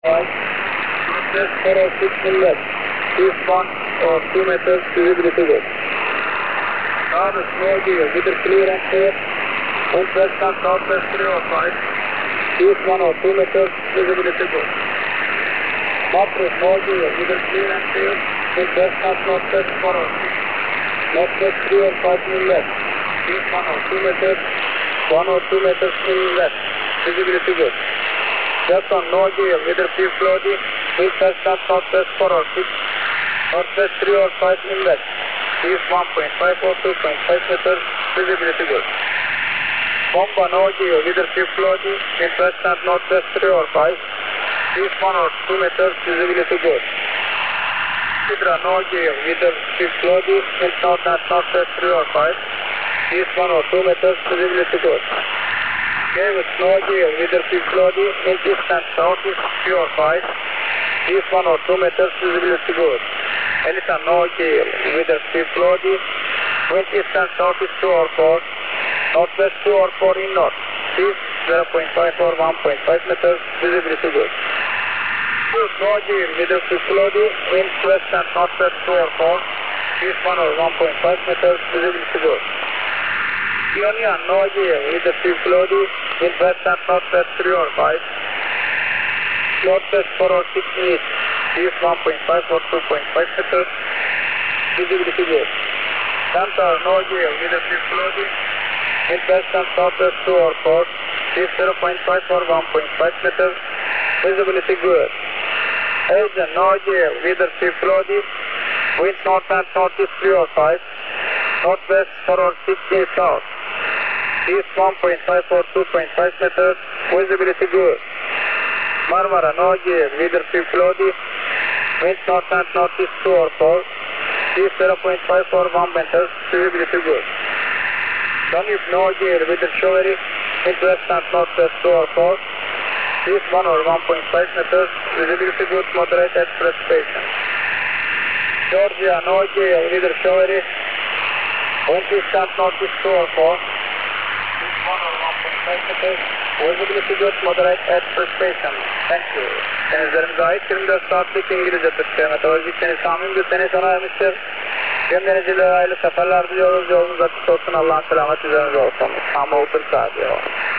5, northwest 406 in left, east 1 or 2 meters, visibility good. Now the snow gear, weather clear and safe, wind west and southwest 3 or 5, east 1 or 2 meters, visibility good. After snow gear, weather clear and safe, wind west and northwest 4 or 6, northwest 3 or 5 in left, east 1 or 2 meters, 1 or 2 meters in left, visibility good. Just on no gear, weather free floaty, wind west and southwest 4 or 6, northwest 3 or 5 in left, east 1.5 or 2.5 meters, visibility good. Bomba no gear, weather free floaty, wind west and northwest 3 or 5, east 1 or 2 meters, visibility good. Sidra no gear, weather free floaty, wind north and northwest 3 or 5, east 1 or 2 meters, visibility good. Gave with no gear, weather free floaty, wind east and southeast 3 or 5, east 1 or 2 meters, visibility good. Elisa no gear, weather free floaty, wind east and southeast 2 or 4, northwest 2 or 4 in north, east 0.5 or 1.5 meters, visibility good. No gear, weather free floaty, wind west and northwest 2 or 4, east 1 or 1.5 meters, visibility good. Ionia no gear, weather free floaty, wind west and northwest 3 or 5, northwest 4 or 6 east, east 1.5 or 2.5 meters, visibility good. Santa no gear, weather free floaty, wind west and southwest 2 or 4, east 0.5 or 1.5 meters, visibility good. Asian no gear, weather free floaty, wind north and northeast 3 or 5, northwest 4 or 6 east south, east 1.5 or 2.5 meters, visibility good. Marmara no gear, weather free floaty, wind north and northeast 2 or 4, east 0.5 or 1 meters, visibility good. Danube no gear, weather showery, wind west and northwest 2 or 4, east 1 or 1.5 meters, visibility good, moderate at precipitation. Georgia no gear, weather showery, wind east and northeast 2 or 4, east 1 or 1.5 meters, visibility good, moderate at precipitation. Thank you. Denizlerimize ait 24 saatlik İngilizce Türkçe meteorolojik deniz tahmin bülteni sona ermiştir. Tüm denizcilere hayırlı seferler diliyoruz. Yolunuz açık olsun. Allah'ın selameti üzerinize olsun. Ama 30 saat diyor.